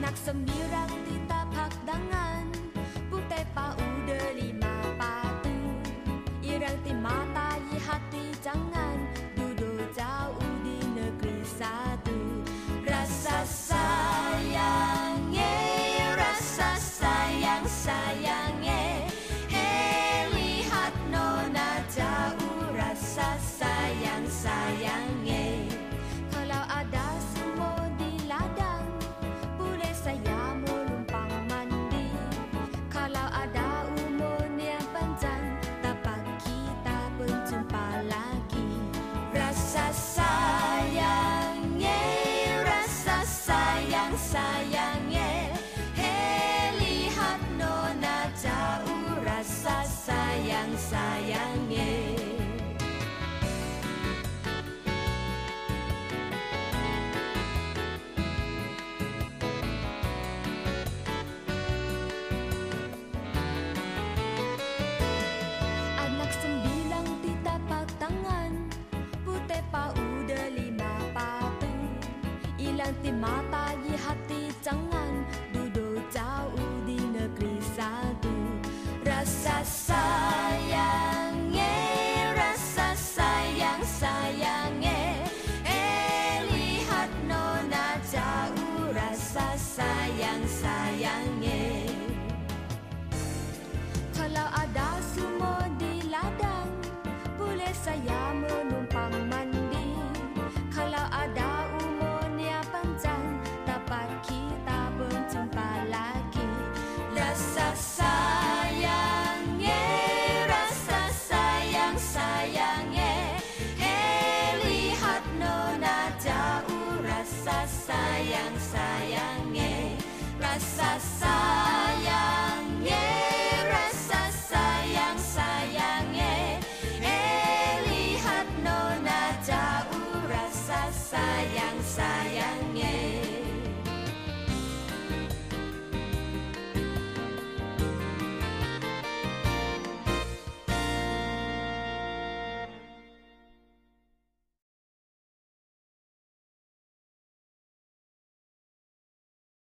Anak sembilan ditapak tangan, putih pauda lima patu. Irang ti mata i hati jangan, duduk jauh di negeri satu. Rasa sayangnya, rasa sayangnya, hei lihat nona jauh, rasa sayangnya. Kalau ada semua di ladang, boleh saya melumpang mandi. Kalau ada umur yang panjang, dapat kita berjumpa lagi. Rasa sayangnya, rasa sayangnya, hei lihat nona jauh, rasa sayangnya. Anak sembilan ditapak tangan, putih pauda lima patu. Ilang ti mata i hati jangan, duduk jauh di negeri satu. Rasa sayangnya, rasa sayangnya, lihat nona jauh, rasa sayangnya. Kalau